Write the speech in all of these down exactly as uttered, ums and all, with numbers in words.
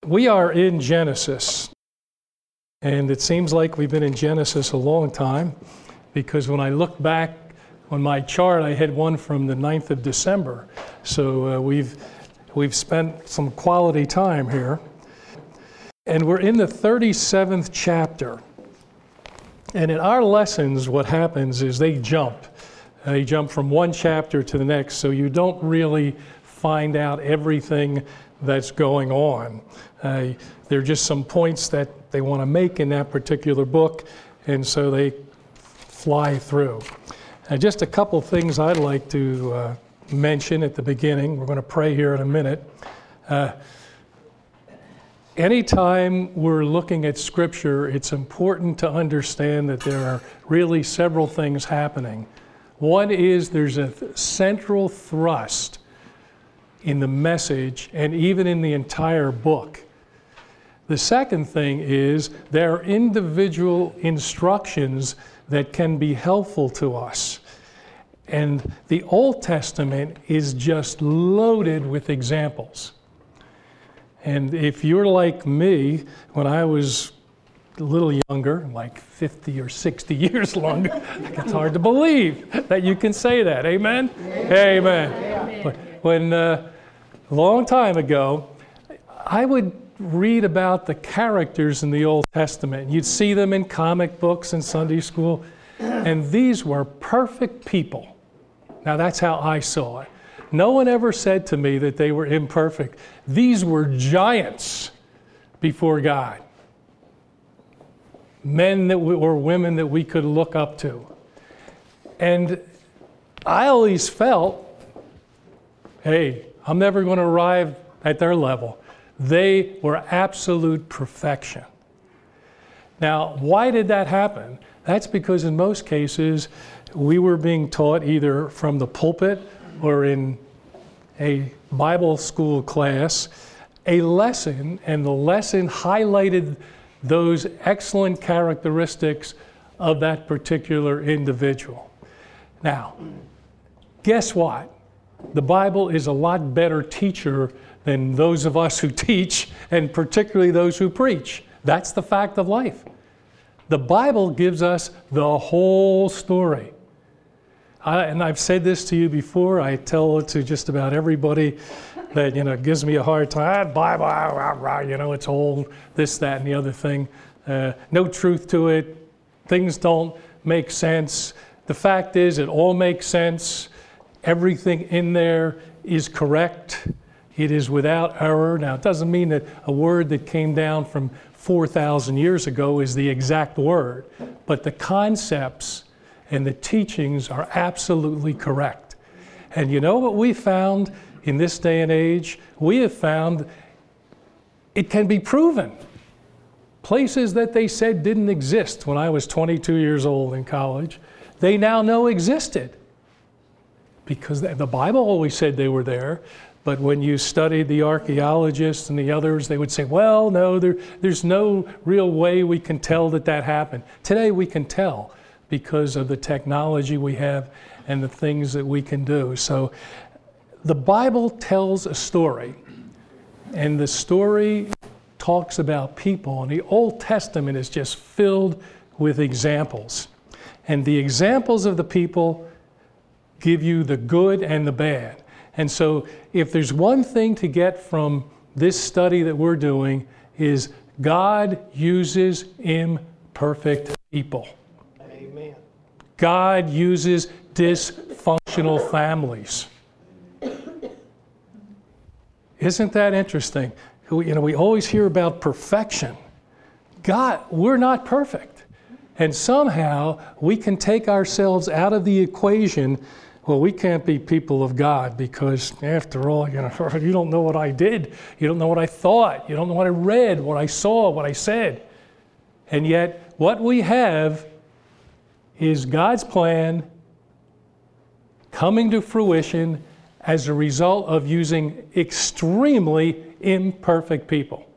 We are in Genesis, and it seems like we've been in Genesis a long time, because when I look back on my chart, I had one from the ninth of December. So uh, we've, we've spent some quality time here. And we're in the thirty-seventh chapter. And in our lessons, what happens is they jump. They jump from one chapter to the next, so you don't really find out everything that's going on. Uh, there are just some points that they want to make in that particular book, and so they fly through. And just a couple things I'd like to uh, mention at the beginning. We're going to pray here in a minute. Uh, anytime we're looking at Scripture, it's important to understand that there are really several things happening. One is there's a th- central thrust in the message and even in the entire book. The second thing is there are individual instructions that can be helpful to us. And the Old Testament is just loaded with examples. And if you're like me, when I was a little younger, like fifty or sixty years longer, it's hard to believe that you can say that. Amen? Amen. Amen. Amen. When uh, a long time ago, I would read about the characters in the Old Testament. You'd see them in comic books and Sunday school, and these were perfect people. Now that's how I saw it. No one ever said to me that they were imperfect. These were giants before God. Men that we, or women that we could look up to. And I always felt, hey, I'm never going to arrive at their level. They were absolute perfection. Now, why did that happen? That's because in most cases, we were being taught either from the pulpit or in a Bible school class a lesson, and the lesson highlighted those excellent characteristics of that particular individual. Now, guess what? The Bible is a lot better teacher than those of us who teach, and particularly those who preach. That's the fact of life. The Bible gives us the whole story. I, and I've said this to you before. I tell it to just about everybody that, you know, gives me a hard time. Ah, Bible, ah, rah, rah, you know, it's old, this, that, and the other thing. Uh, no truth to it. Things don't make sense. The fact is, it all makes sense. Everything in there is correct. It is without error. Now, it doesn't mean that a word that came down from four thousand years ago is the exact word, but the concepts and the teachings are absolutely correct. And you know what we found in this day and age? We have found it can be proven. Places that they said didn't exist when I was twenty-two years old in college, they now know existed. Because the Bible always said they were there, but when you studied the archaeologists and the others, they would say, well, no, there, there's no real way we can tell that that happened. Today we can tell because of the technology we have and the things that we can do. So the Bible tells a story, and the story talks about people, and the Old Testament is just filled with examples. And the examples of the people give you the good and the bad. And so if there's one thing to get from this study that we're doing is God uses imperfect people. Amen. God uses dysfunctional families. Isn't that interesting? You know, we always hear about perfection. God, we're not perfect. And somehow we can take ourselves out of the equation. Well, we can't be people of God because, after all, you know, you don't know what I did. You don't know what I thought. You don't know what I read, what I saw, what I said. And yet, what we have is God's plan coming to fruition as a result of using extremely imperfect people.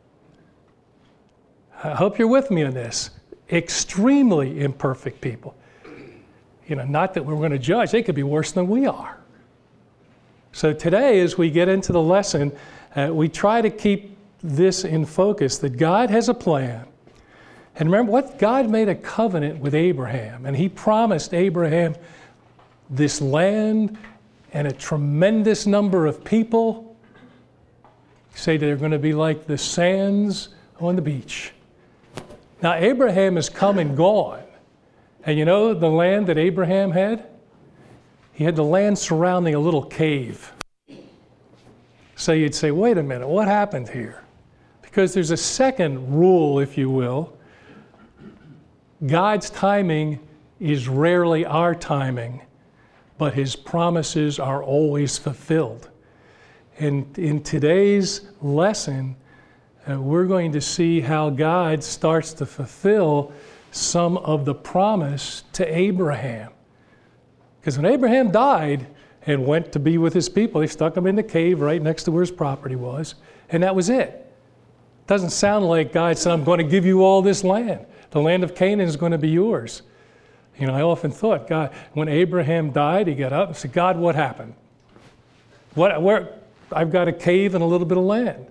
I hope you're with me on this. Extremely imperfect people. You know, not that we're going to judge. They could be worse than we are. So today, as we get into the lesson, uh, we try to keep this in focus, that God has a plan. And remember what? God made a covenant with Abraham, and he promised Abraham this land and a tremendous number of people. Say they're going to be like the sands on the beach. Now, Abraham has come and gone. And you know the land that Abraham had? He had the land surrounding a little cave. So you'd say, wait a minute, what happened here? Because there's a second rule, if you will. God's timing is rarely our timing, but his promises are always fulfilled. And in today's lesson, uh, we're going to see how God starts to fulfill some of the promise to Abraham. Because when Abraham died and went to be with his people, they stuck him in the cave right next to where his property was, and that was it. Doesn't sound like God said, I'm going to give you all this land. The land of Canaan is going to be yours. You know, I often thought, God, when Abraham died, he got up and said, God, what happened? What, where, I've got a cave and a little bit of land.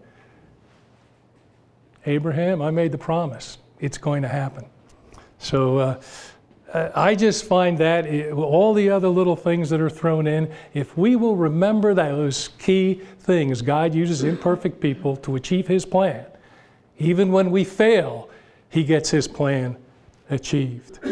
Abraham, I made the promise. It's going to happen. So uh, I just find that it, all the other little things that are thrown in, if we will remember those key things, God uses imperfect people to achieve his plan. Even when we fail, he gets his plan achieved.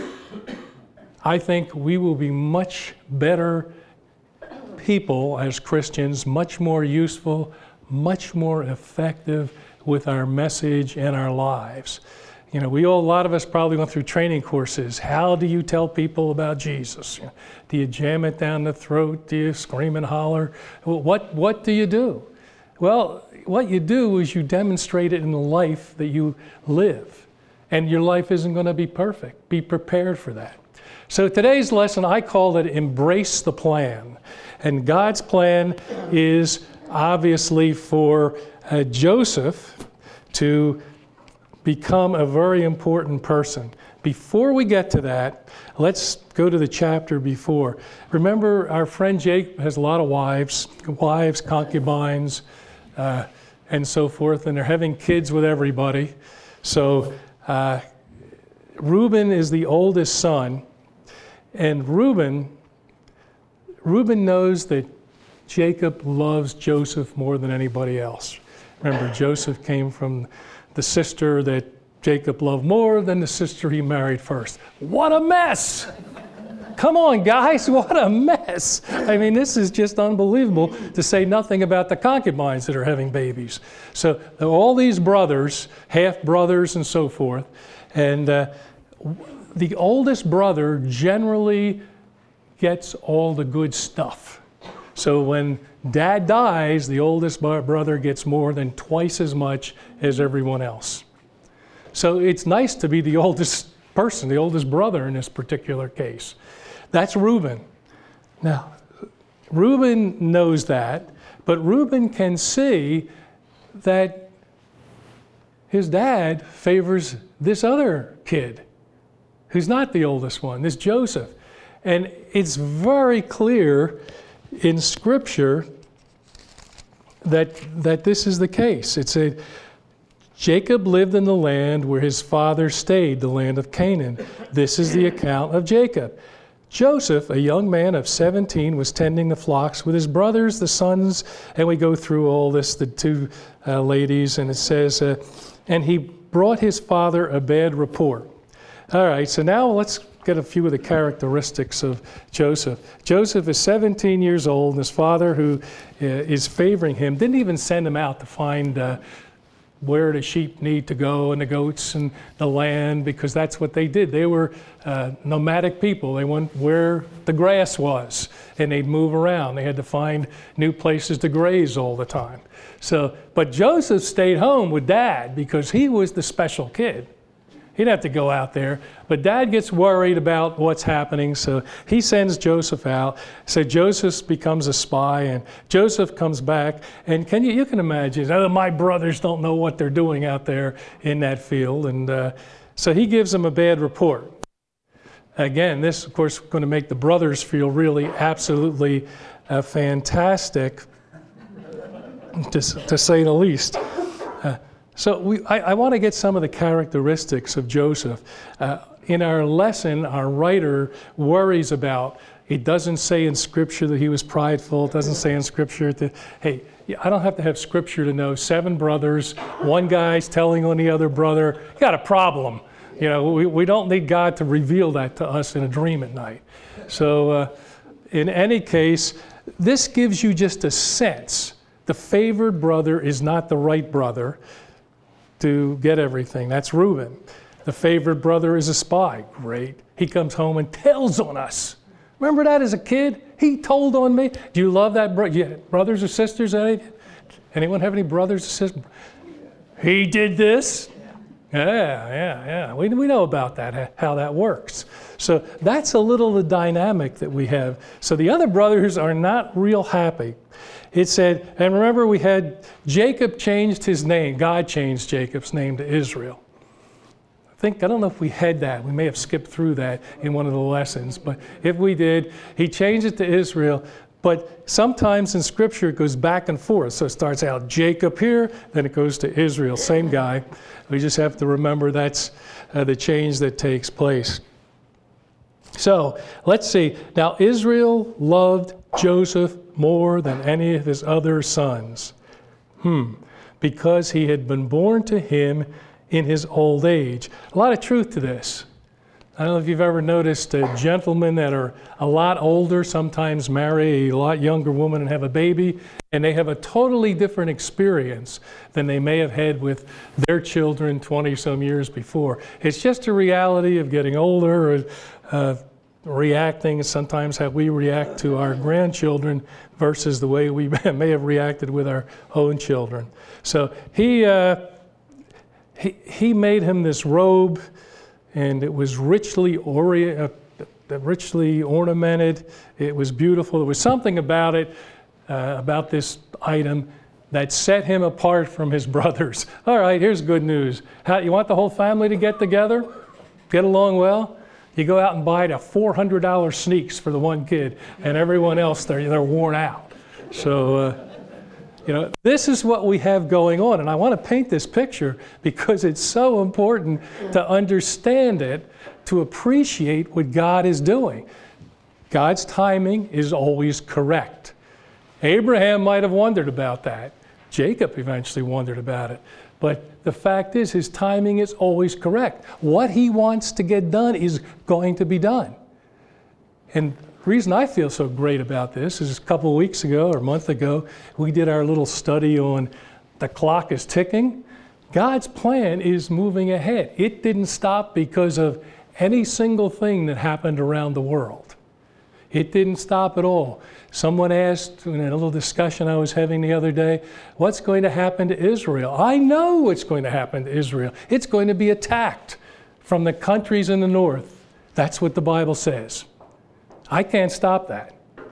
I think we will be much better people as Christians, much more useful, much more effective with our message and our lives. You know, we all, a lot of us probably went through training courses. How do you tell people about Jesus? You know, do you jam it down the throat? Do you scream and holler? What, what do you do? Well, what you do is you demonstrate it in the life that you live. And your life isn't going to be perfect. Be prepared for that. So today's lesson, I call it Embrace the Plan. And God's plan is obviously for uh, Joseph to become a very important person. Before we get to that, let's go to the chapter before. Remember, our friend Jake has a lot of wives, wives, concubines, uh, and so forth, and they're having kids with everybody. So uh, Reuben is the oldest son, and Reuben, Reuben knows that Jacob loves Joseph more than anybody else. Remember, Joseph came from the sister that Jacob loved more than the sister he married first. What a mess! Come on, guys, what a mess. I mean, this is just unbelievable, to say nothing about the concubines that are having babies. So all these brothers, half-brothers and so forth, and uh, the oldest brother generally gets all the good stuff. So when dad dies, the oldest brother gets more than twice as much as everyone else. So it's nice to be the oldest person, the oldest brother in this particular case. That's Reuben. Now, Reuben knows that, but Reuben can see that his dad favors this other kid, who's not the oldest one, this Joseph. And it's very clear in Scripture that, that this is the case. It's a Jacob lived in the land where his father stayed, the land of Canaan. This is the account of Jacob. Joseph, a young man of seventeen, was tending the flocks with his brothers, the sons, and we go through all this, the two uh, ladies, and it says, uh, and he brought his father a bad report. All right, so now let's get a few of the characteristics of Joseph. Joseph is seventeen years old, and his father, who uh, is favoring him, didn't even send him out to find uh, where the sheep need to go and the goats and the land, because that's what they did. They were uh, nomadic people. They went where the grass was, and they'd move around. They had to find new places to graze all the time. So, but Joseph stayed home with Dad because he was the special kid. He didn't have to go out there. But Dad gets worried about what's happening, so he sends Joseph out. So Joseph becomes a spy, and Joseph comes back. And can you, you can imagine, oh, my brothers don't know what they're doing out there in that field. And uh, so he gives them a bad report. Again, this, of course, is going to make the brothers feel really absolutely uh, fantastic, to, to say the least. Uh, So we, I, I want to get some of the characteristics of Joseph. Uh, in our lesson, our writer worries about, it doesn't say in Scripture that he was prideful. It doesn't say in Scripture that, hey, I don't have to have Scripture to know seven brothers, one guy's telling on the other brother, you got a problem. You know, we, we don't need God to reveal that to us in a dream at night. So uh, in any case, this gives you just a sense. The favored brother is not the right brother to get everything. That's Reuben. The favored brother is a spy. Great. He comes home and tells on us. Remember that as a kid? He told on me. Do you love that? Bro- yeah, brothers or sisters? Anyone have any brothers or sisters? He did this. Yeah, yeah, yeah. We, we know about that, how that works. So that's a little the dynamic that we have. So the other brothers are not real happy. It said, and remember we had Jacob changed his name. God changed Jacob's name to Israel. I think, I don't know if we had that. We may have skipped through that in one of the lessons. But if we did, he changed it to Israel. But sometimes in Scripture it goes back and forth. So it starts out Jacob here, then it goes to Israel. Same guy. We just have to remember that's uh, the change that takes place. So let's see. Now Israel loved Joseph more than any of his other sons. Hmm. Because he had been born to him in his old age. A lot of truth to this. I don't know if you've ever noticed uh, gentlemen that are a lot older sometimes marry a lot younger woman and have a baby, and they have a totally different experience than they may have had with their children twenty some years before. It's just a reality of getting older, or uh, reacting sometimes how we react to our grandchildren versus the way we may have reacted with our own children. So he, uh, he, he made him this robe, and it was richly ori- uh, richly ornamented. It was beautiful. There was something about it, uh, about this item, that set him apart from his brothers. All right, here's good news. How, you want the whole family to get together? Get along well? You go out and buy the four hundred dollar sneaks for the one kid, and everyone else, they're, they're worn out. So, uh, you know, this is what we have going on. And I want to paint this picture because it's so important to understand it, to appreciate what God is doing. God's timing is always correct. Abraham might have wondered about that. Jacob eventually wondered about it. But the fact is, his timing is always correct. What he wants to get done is going to be done. And the reason I feel so great about this is a couple of weeks ago or a month ago, we did our little study on the clock is ticking. God's plan is moving ahead. It didn't stop because of any single thing that happened around the world. It didn't stop at all. Someone asked in a little discussion I was having the other day, what's going to happen to Israel? I know what's going to happen to Israel. It's going to be attacked from the countries in the north. That's what the Bible says. I can't stop that.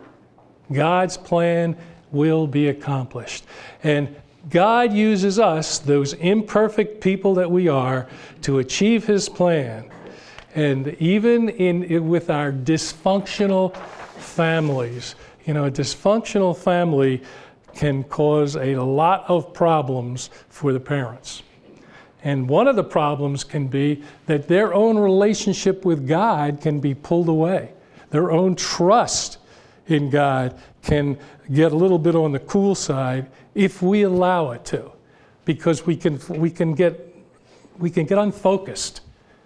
God's plan will be accomplished. And God uses us, those imperfect people that we are, to achieve His plan. And even in with our dysfunctional families, you know, a dysfunctional family can cause a lot of problems for the parents. And one of the problems can be that their own relationship with God can be pulled away. Their own trust in God can get a little bit on the cool side if we allow it to, because we can we can get we can get unfocused.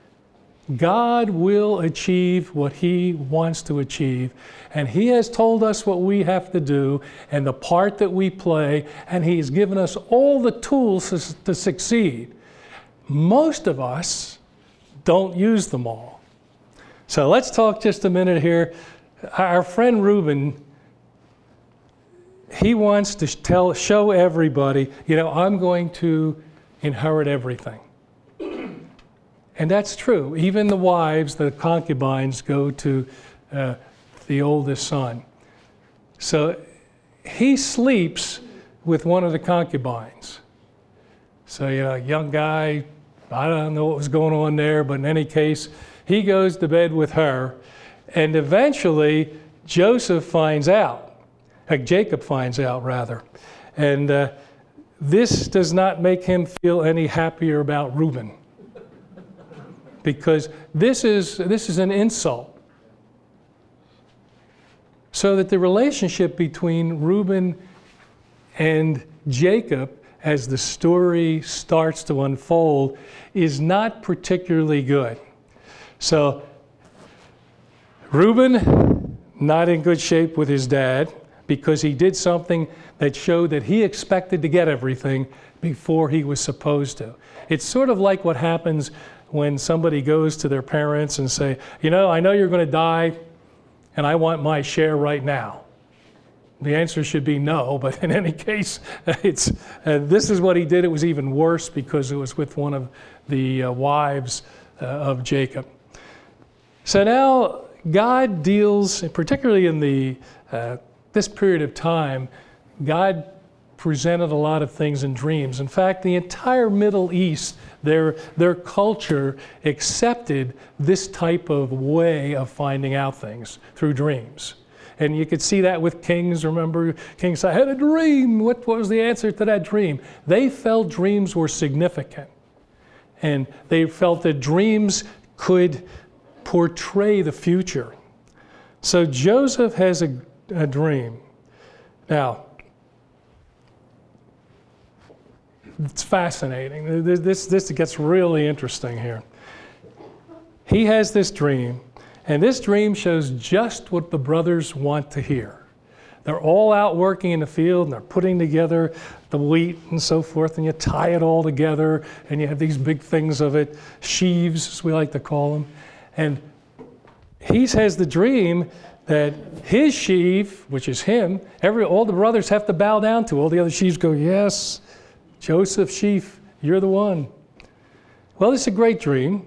God will achieve what He wants to achieve, and He has told us what we have to do and the part that we play, and He has given us all the tools to, to succeed. Most of us don't use them all. So let's talk just a minute here. Our friend Reuben, he wants to tell, show everybody, you know, I'm going to inherit everything. And that's true. Even the wives, the concubines, go to uh, the oldest son. So he sleeps with one of the concubines. So, you know, a young guy, I don't know what was going on there, but in any case, he goes to bed with her. And eventually, Joseph finds out. Uh, Jacob finds out, rather. And uh, this does not make him feel any happier about Reuben, because this is, this is an insult. So that the relationship between Reuben and Jacob, as the story starts to unfold, is not particularly good. So Reuben, not in good shape with his dad, because he did something that showed that he expected to get everything before he was supposed to. It's sort of like what happens when somebody goes to their parents and say, you know, I know you're going to die, and I want my share right now. The answer should be no, but in any case, it's, uh, this is what he did. It was even worse because it was with one of the uh, wives uh, of Jacob. So now God deals, particularly in the uh, this period of time, God presented a lot of things in dreams. In fact, the entire Middle East, their, their culture accepted this type of way of finding out things through dreams. And you could see that with kings. Remember, kings said, I had a dream. What, what was the answer to that dream? They felt dreams were significant. And they felt that dreams could portray the future. So Joseph has a, a dream. Now, it's fascinating. This, this gets really interesting here. He has this dream, and this dream shows just what the brothers want to hear. They're all out working in the field, and they're putting together the wheat and so forth, and you tie it all together, and you have these big things of it, sheaves, as we like to call them. And he has the dream that his sheaf, which is him, every, all the brothers have to bow down to. All the other sheaves go, yes, Joseph sheaf, you're the one. Well, it's a great dream.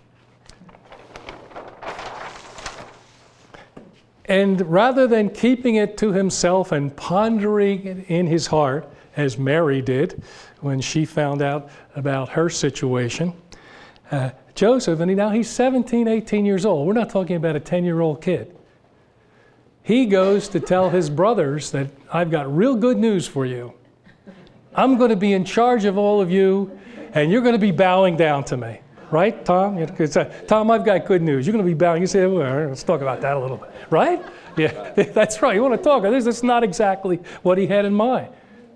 And rather than keeping it to himself and pondering it in his heart, as Mary did when she found out about her situation, uh, Joseph, and he, now he's seventeen, eighteen years old. We're not talking about a ten-year-old kid. He goes to tell his brothers that I've got real good news for you. I'm going to be in charge of all of you, and you're going to be bowing down to me. Right, Tom? It's a, Tom, I've got good news. You're going to be bowing. You say, well, let's talk about that a little bit. Right? Yeah, that's right. You want to talk. This is not exactly what he had in mind.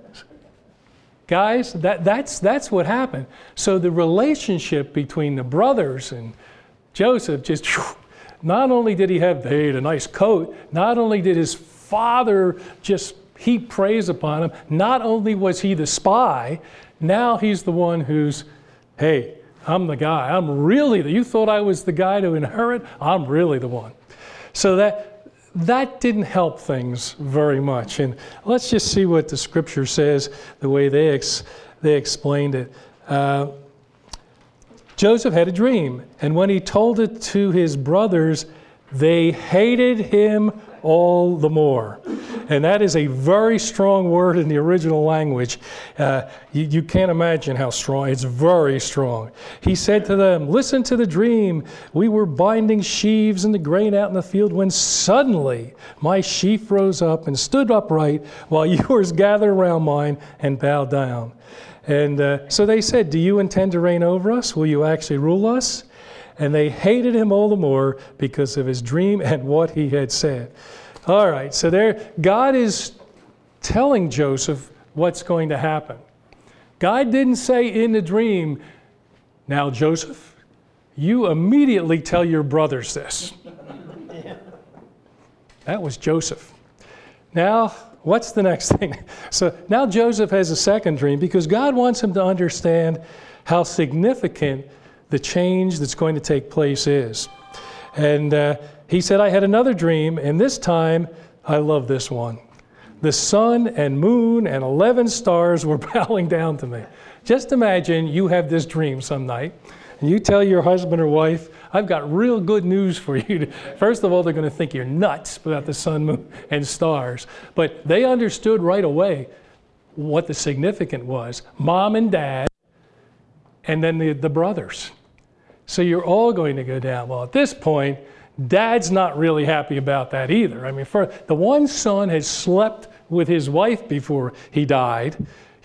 Guys, that, that's, that's what happened. So the relationship between the brothers and Joseph just, not only did he have hey, a nice coat, not only did his father just heap praise upon him, not only was he the spy, now he's the one who's, hey, I'm the guy. I'm really the, you thought I was the guy to inherit? I'm really the one. So that, that didn't help things very much. And let's just see what the scripture says, the way they, ex, they explained it. Uh, Joseph had a dream, and when he told it to his brothers, they hated him all the more. And that is a very strong word in the original language. Uh, you, you can't imagine how strong. It's very strong. He said to them, listen to the dream. We were binding sheaves in the grain out in the field when suddenly my sheaf rose up and stood upright while yours gathered around mine and bowed down. And uh, so they said, do you intend to reign over us? Will you actually rule us? And they hated him all the more because of his dream and what he had said. All right, so there, God is telling Joseph what's going to happen. God didn't say in the dream, now Joseph, you immediately tell your brothers this. That was Joseph. Now, what's the next thing? So now Joseph has a second dream because God wants him to understand how significant the change that's going to take place is. And uh, he said, I had another dream, and this time, I love this one. The sun and moon and eleven stars were bowing down to me. Just imagine you have this dream some night, and you tell your husband or wife, I've got real good news for you. First of all, they're going to think you're nuts about the sun, moon, and stars. But they understood right away what the significance was. Mom and dad, and then the, the brothers. So you're all going to go down. Well, at this point, Dad's not really happy about that either. I mean, for, the one son had slept with his wife before he died.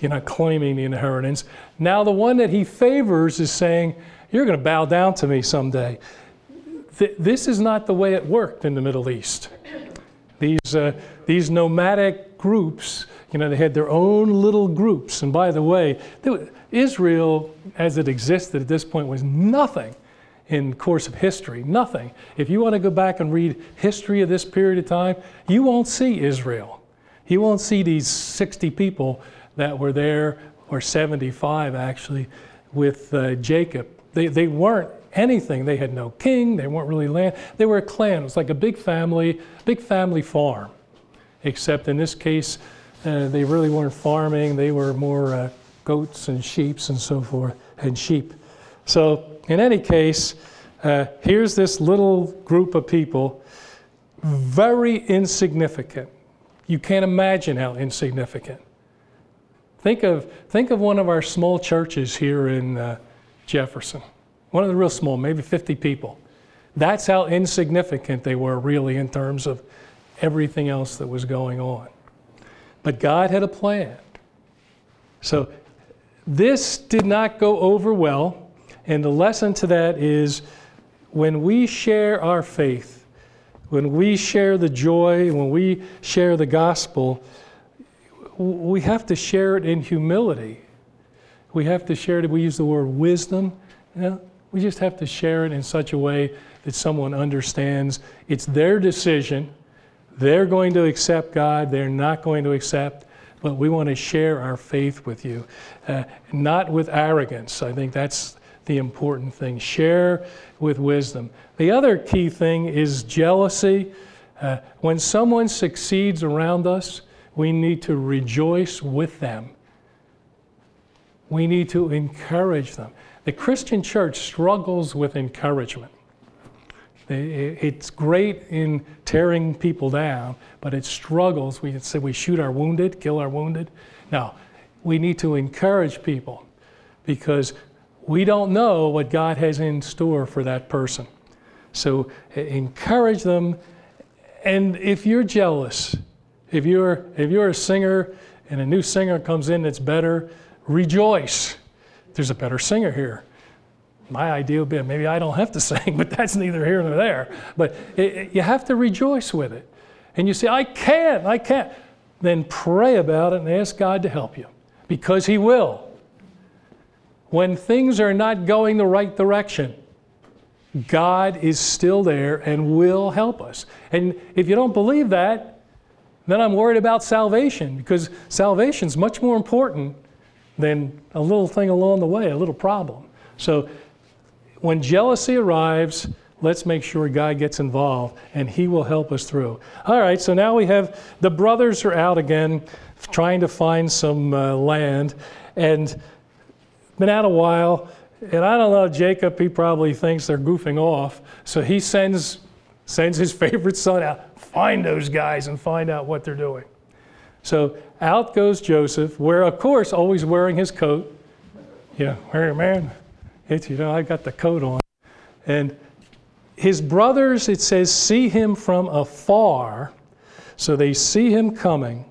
you're not claiming the inheritance. Now the one that he favors is saying, you're going to bow down to me someday. Th- this is not the way it worked in the Middle East. These, uh, these nomadic groups, you know, they had their own little groups. And by the way, there, Israel, as it existed at this point, was nothing in the course of history, nothing. If you want to go back and read history of this period of time, you won't see Israel. You won't see these sixty people that were there, or seventy-five actually, with uh, Jacob. They, they weren't anything. They had no king. They weren't really land. They were a clan. It was like a big family, big family farm. Except in this case, uh, they really weren't farming. They were more uh, goats and sheep and so forth, and sheep. So in any case, uh, here's this little group of people, very insignificant. You can't imagine how insignificant. Think of, think of one of our small churches here in uh, Jefferson. One of the real small, maybe fifty people. That's how insignificant they were really in terms of everything else that was going on. But God had a plan. So this did not go over well, and the lesson to that is when we share our faith, when we share the joy, when we share the gospel, we have to share it in humility. We have to share it, we use the word wisdom. You know, we just have to share it in such a way that someone understands it's their decision. They're going to accept God, they're not going to accept, but we want to share our faith with you. Uh, not with arrogance. I think that's the important thing. Share with wisdom. The other key thing is jealousy. Uh, when someone succeeds around us, we need to rejoice with them. We need to encourage them. The Christian church struggles with encouragement. It's great in tearing people down, but it struggles. We say we shoot our wounded, kill our wounded. Now, we need to encourage people because we don't know what God has in store for that person. So encourage them. And if you're jealous, if you're, if you're a singer and a new singer comes in that's better, rejoice. There's a better singer here. My idea would be maybe I don't have to sing, but that's neither here nor there. But it, it, you have to rejoice with it. And you say, I can't, I can't. Then pray about it and ask God to help you, because He will. When things are not going the right direction, God is still there and will help us. And if you don't believe that, then I'm worried about salvation, because salvation is much more important than a little thing along the way, a little problem. So when jealousy arrives, let's make sure God gets involved and He will help us through. All right, so now we have the brothers are out again trying to find some uh, land, and been out a while, and I don't know, Jacob, he probably thinks they're goofing off, so he sends, sends his favorite son out, find those guys and find out what they're doing. So out goes Joseph, where of course always wearing his coat. Yeah, hey man, it's, you know, I got the coat on. And his brothers, it says, see him from afar. So they see him coming.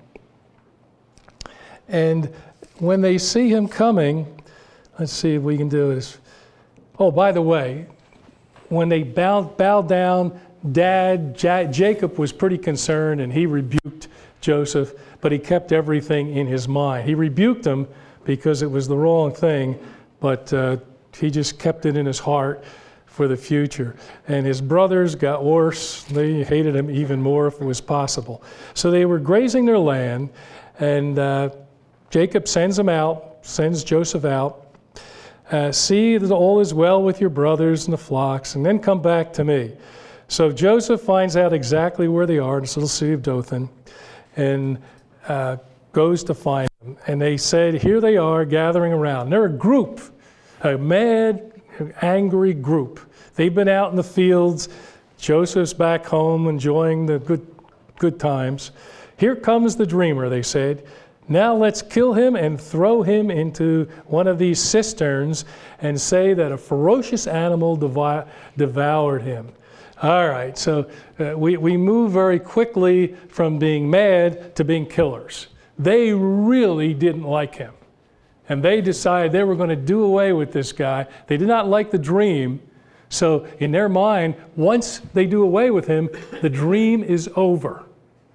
And when they see him coming, let's see if we can do this. Oh, by the way, when they bowed, bowed down, Dad, J- Jacob was pretty concerned, and he rebuked Joseph, but he kept everything in his mind. He rebuked him because it was the wrong thing, but uh, he just kept it in his heart for the future. And his brothers got worse. They hated him even more if it was possible. So they were grazing their land, and uh, Jacob sends them out, sends Joseph out. Uh, see that all is well with your brothers and the flocks, and then come back to me. So Joseph finds out exactly where they are in this little city of Dothan, and uh, goes to find them. And they said, here they are gathering around. They're a group, a mad, angry group. They've been out in the fields. Joseph's back home enjoying the good, good times. Here comes the dreamer, they said. Now let's kill him and throw him into one of these cisterns and say that a ferocious animal devour, devoured him. All right, so uh, we, we move very quickly from being mad to being killers. They really didn't like him. And they decided they were going to do away with this guy. They did not like the dream. So in their mind, once they do away with him, the dream is over.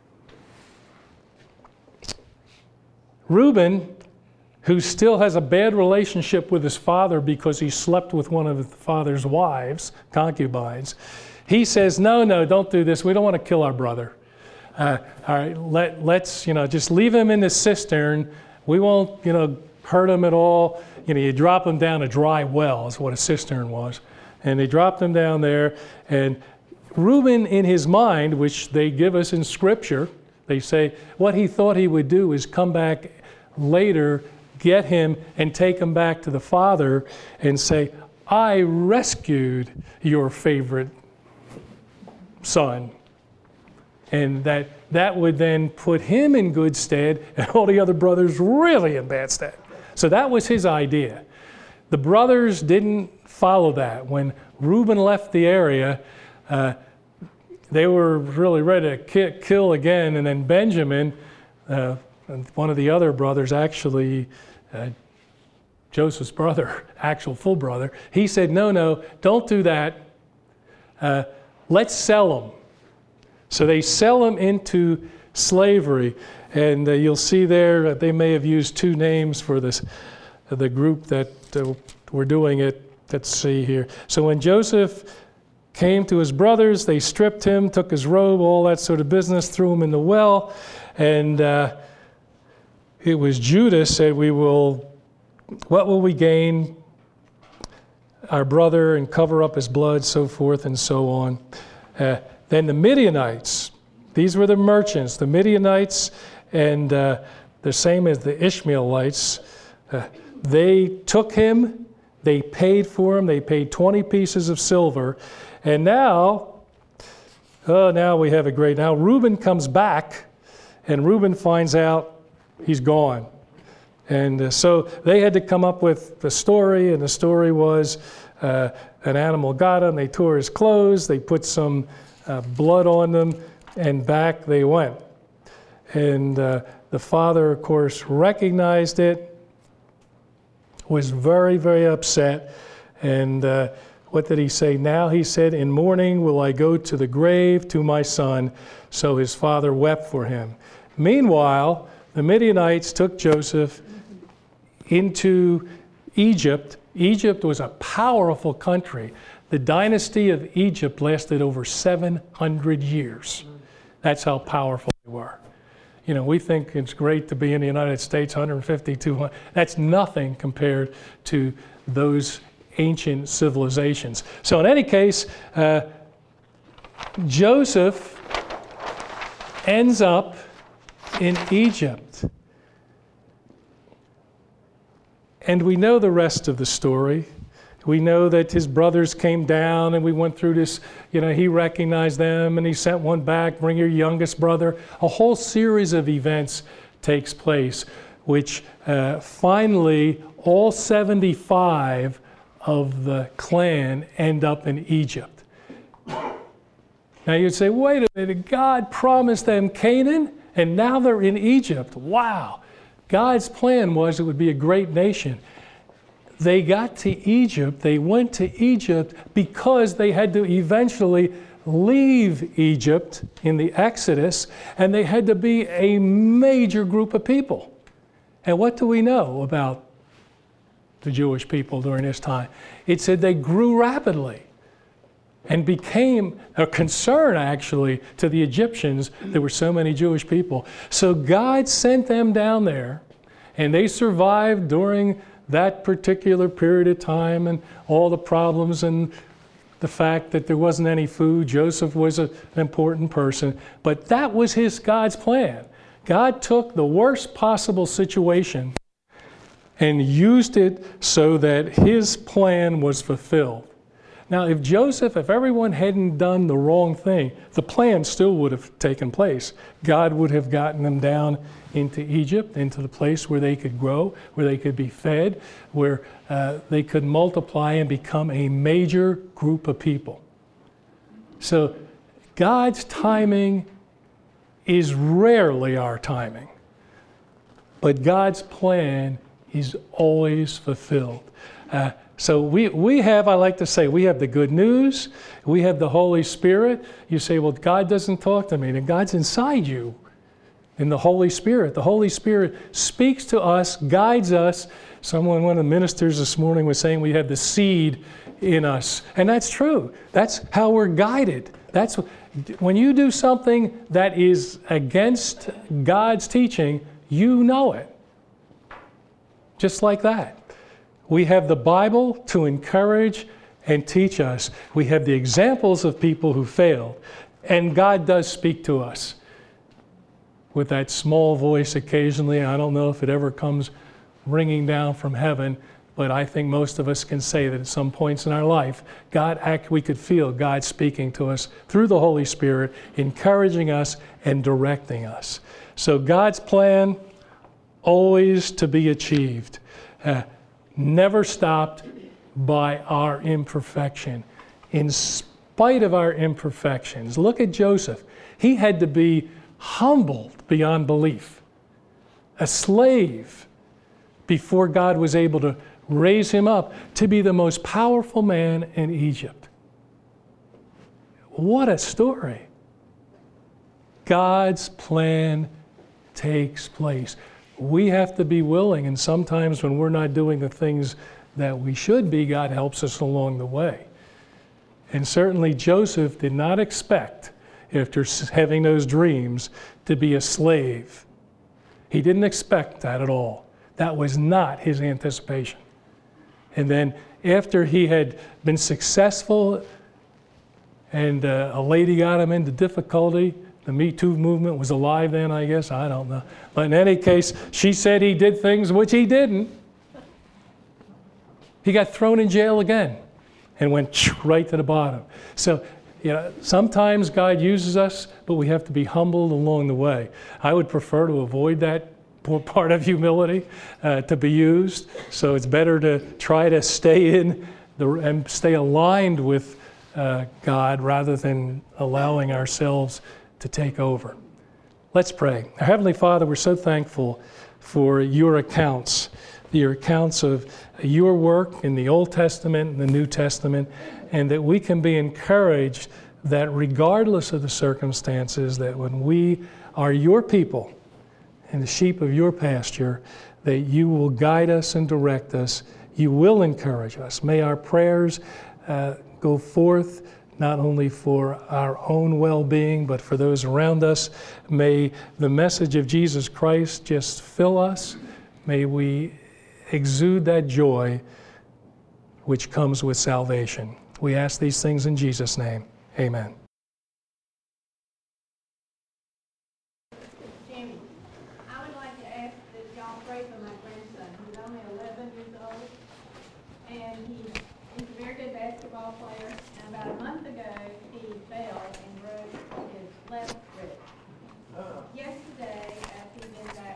Reuben, who still has a bad relationship with his father because he slept with one of his father's wives, concubines, he says, no, no, don't do this. We don't want to kill our brother. Uh, all right, let, let's, you know, just leave him in the cistern. We won't, you know, hurt him at all. You know, you drop him down a dry well is what a cistern was. And they dropped him down there. And Reuben, in his mind, which they give us in Scripture, they say what he thought he would do is come back later, get him, and take him back to the father and say, I rescued your favorite son. And that, that would then put him in good stead and all the other brothers really in bad stead. So that was his idea. The brothers didn't follow that. When Reuben left the area, uh, they were really ready to ki kill again. And then Benjamin, uh, one of the other brothers, actually, uh, Joseph's brother, actual full brother, he said, no, no, don't do that. Uh, let's sell them. So they sell them into slavery. And uh, you'll see there, uh, they may have used two names for this, uh, the group that uh, were doing it. Let's see here. So when Joseph came to his brothers, they stripped him, took his robe, all that sort of business, threw him in the well. And uh, it was Judah said, we will, what will we gain? Our brother, and cover up his blood, so forth and so on. Uh, then the Midianites, these were the merchants, the Midianites, and uh, the same as the Ishmaelites, uh, they took him, they paid for him, they paid twenty pieces of silver, and now, oh, now we have a great, now Reuben comes back, and Reuben finds out he's gone. And uh, so they had to come up with the story, and the story was uh, an animal got him, they tore his clothes, they put some uh, blood on them, and back they went. And uh, the father, of course, recognized it, was very, very upset. And uh, what did he say now? He said, in mourning will I go to the grave to my son. So his father wept for him. Meanwhile, the Midianites took Joseph into Egypt. Egypt was a powerful country. The dynasty of Egypt lasted over seven hundred years. That's how powerful they were. You know, we think it's great to be in the United States, one hundred fifty, two hundred. That's nothing compared to those ancient civilizations. So in any case, uh, Joseph ends up in Egypt. And we know the rest of the story. We know that his brothers came down and we went through this, you know, he recognized them and he sent one back, bring your youngest brother. A whole series of events takes place, which uh, finally all seventy-five of the clan end up in Egypt. Now you'd say, wait a minute, God promised them Canaan and now they're in Egypt. Wow. God's plan was it would be a great nation. They got to Egypt, they went to Egypt because they had to eventually leave Egypt in the Exodus, and they had to be a major group of people. And what do we know about the Jewish people during this time? It said they grew rapidly and became a concern, actually, to the Egyptians. There were so many Jewish people. So God sent them down there, and they survived during that particular period of time and all the problems and the fact that there wasn't any food. Joseph was a, an important person, but that was his God's plan. God took the worst possible situation and used it so that his plan was fulfilled. Now, if Joseph, if everyone hadn't done the wrong thing, the plan still would have taken place. God would have gotten them down into Egypt, into the place where they could grow, where they could be fed, where uh, they could multiply and become a major group of people. So God's timing is rarely our timing, but God's plan He's always fulfilled. Uh, so we, we have, I like to say, we have the good news. We have the Holy Spirit. You say, well, God doesn't talk to me. And God's inside you in the Holy Spirit. The Holy Spirit speaks to us, guides us. Someone, one of the ministers this morning was saying we have the seed in us. And that's true. That's how we're guided. That's when you do something that is against God's teaching, you know it. Just like that. We have the Bible to encourage and teach us. We have the examples of people who failed. And God does speak to us with that small voice occasionally. I don't know if it ever comes ringing down from heaven, but I think most of us can say that at some points in our life, God act, we could feel God speaking to us through the Holy Spirit, encouraging us and directing us. So God's plan, always to be achieved, uh, never stopped by our imperfection. In spite of our imperfections, look at Joseph. He had to be humbled beyond belief, a slave, before God was able to raise him up to be the most powerful man in Egypt. What a story. God's plan takes place. We have to be willing, and sometimes when we're not doing the things that we should be, God helps us along the way. And certainly Joseph did not expect, after having those dreams, to be a slave. He didn't expect that at all. That was not his anticipation. And then after he had been successful and uh, a lady got him into difficulty, the Me Too movement was alive then, I guess, I don't know. But in any case, she said he did things which he didn't. He got thrown in jail again and went right to the bottom. So, you know, sometimes God uses us, but we have to be humbled along the way. I would prefer to avoid that part of humility uh, to be used. So it's better to try to stay in the, and stay aligned with uh, God rather than allowing ourselves to take over. Let's pray. Our Heavenly Father, we're so thankful for your accounts, your accounts of your work in the Old Testament and the New Testament, and that we can be encouraged that regardless of the circumstances, that when we are your people and the sheep of your pasture, that you will guide us and direct us. You will encourage us. May our prayers uh, go forth not only for our own well-being, but for those around us. May the message of Jesus Christ just fill us. May we exude that joy which comes with salvation. We ask these things in Jesus' name. Amen. Jimmy, I would like to ask that y'all pray for my